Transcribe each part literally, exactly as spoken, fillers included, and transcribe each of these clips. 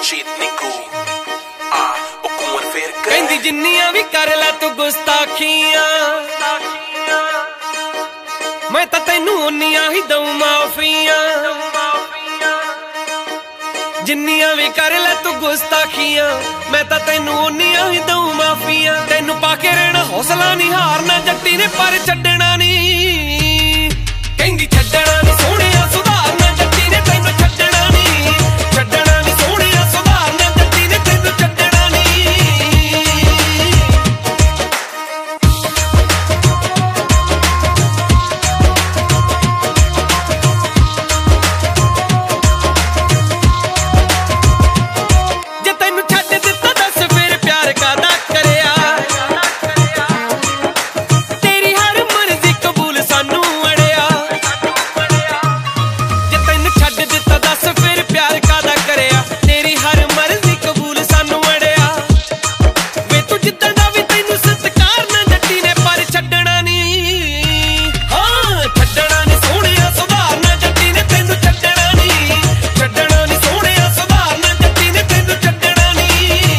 ਕਹਿੰਦੀ ਜਿੰਨੀਆਂ ਵੀ ਕਰ ਲੈ ਤੂੰ ਗੁਸਤਾਖੀਆਂ ਮੈਂ ਤਾਂ ਤੈਨੂੰ ਉਨੀਆਂ ਹੀ ਦਊ ਮਾਫੀਆਂ। ਜਿੰਨੀਆਂ ਵੀ ਕਰ ਲੈ ਤੂੰ ਗੁਸਤਾਖੀਆਂ ਮੈਂ ਤਾਂ ਤੈਨੂੰ ਉਨੀਆਂ ਹੀ ਦਊ ਮਾਫੀਆਂ। ਤੈਨੂੰ ਪਾ ਕੇ ਰਹਿਣਾ ਹੌਸਲਾ ਨਹੀਂ ਹਾਰਨਾ ਜੱਟੀ ਨੇ ਪਰ ਛੱਡਣਾ ਨਹੀਂ। ਕਹਿੰਦੀ ਛੱਡਣਾ ਨਹੀਂ ਸੋਹਣਿਆ ਸੁਧਾਰਨਾ ਜੱਟੀ ਨੇ ਤੈਨੂੰ ਛੱਡਣਾ ਨਹੀਂ। ਛੱਡਣਾ ਨਹੀਂ ਸੋਹਣਿਆ ਸੁਧਾਰਨਾ ਜੱਟੀ ਨੇ ਤੈਨੂੰ ਛੱਡਣਾ ਨਹੀਂ। ਜੇ ਤੈਨੂੰ ਛੱਡ ਦਿੱਤਾ ਦੱਸ ਫਿਰ ਪਿਆਰ ਕਾਹਦਾ ਕਰਿਆ। ਤੇਰੀ ਹਰ ਮਰਜ਼ੀ ਕਬੂਲ ਸਾਨੂੰ ਅੜਿਆ। ਜੇ ਤੈਨੂੰ ਛੱਡ ਦਿੱਤਾ ਦੱਸ ਫਿਰ ਪਿਆਰ ਕਾਹਦਾ ਕਰਿਆ। ਤੇਰੀ ਹਰ ਮਰਜ਼ੀ ਕਬੂਲ ਸਾਨੂੰ ਅੜਿਆ। ਵੇ ਤੂੰ ਜਿੱਦਾਂ ਦਾ ਵੀ ਤੈਨੂੰ ਸਤਿਕਾਰ ਨਾ ਜੱਟੀ ਨੇ ਪਰ ਛੱਡਣਾ ਨਹੀਂ। ਹਾਂ ਛੱਡਣਾ ਨਹੀਂ ਸੋਹਣਿਆ ਸੁਧਾਰਨਾ ਜੱਟੀ ਨੇ ਤੈਨੂੰ ਛੱਡਣਾ ਨਹੀਂ। ਛੱਡਣਾ ਨਹੀਂ ਸੋਹਣਿਆ ਸੁਧਾਰਨਾ ਜੱਟੀ ਨੇ ਤੈਨੂੰ ਛੱਡਣਾ ਨਹੀਂ।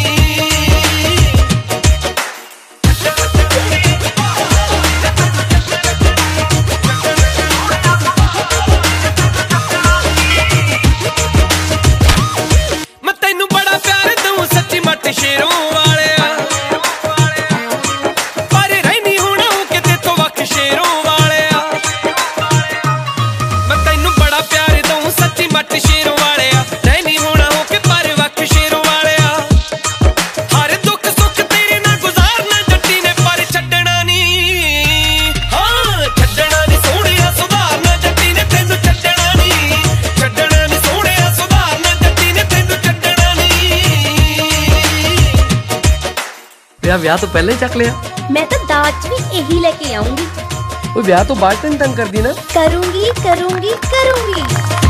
ਮੈਂ ਤੈਨੂੰ ਬੜਾ ਪਿਆਰ ਦਊਂ ਸੱਚੀ ਮੱਟ ਸ਼ੇਰੋਂ ਵਾਲਿਆ। ਪਰ ਰਹਿਨੀ ਹੁਣ ਹੋ ਕੇ ਤੇਥੋਂ ਵੱਖ ਸ਼ੇਰੋਂ ਵਾਲਿਆ। ਮੈਂ ਤੈਨੂੰ ਬੜਾ ਪਿਆਰ ਦਊਂ ਸੱਚੀ ਮੱਟ ਸ਼ੇਰੋਂ ਵਾਲਿਆ। ਰਹਿਨੀ ਹੁਣ ਹੋ ਕੇ ਪਰ ਵੱਖ ਸ਼ੇਰੋਂ ਵਾਲਿਆ। ਹਰ ਦੁੱਖ ਸੁੱਖ ਤੇਰੇ ਨਾਲ ਗੁਜ਼ਾਰਨਾ ਜੱਟੀ ਨੇ ਪਰ ਛੱਡਣਾ ਨਹੀਂ। ਹਾਂ ਛੱਡਣਾ ਨਹੀਂ ਸੋਹਣਿਆ ਸੁਧਾਰਨਾ ਜੱਟੀ ਨੇ ਤੈਨੂੰ ਛੱਡਣਾ ਨਹੀਂ। ਛੱਡਣਾ ਨਹੀਂ ਸੋਹਣਿਆ ਸੁਧਾਰਨਾ ਜੱਟੀ ਨੇ ਤੈਨੂੰ ਛੱਡਣਾ ਨਹੀਂ। ਵਿਆਹ ਵਿਆਹ ਤੋਂ ਪਹਿਲਾਂ ਹੀ ਚੱਕ ਲਿਆ। मैं तो दाज भी यही लेके आऊंगी। ਉਹ ਵਿਆਹ ਤੋਂ ਬਾਅਦ ਤੈਨੂੰ ਤੰਗ ਕਰਦੀ ਨਾ। करूंगी करूंगी करूंगी।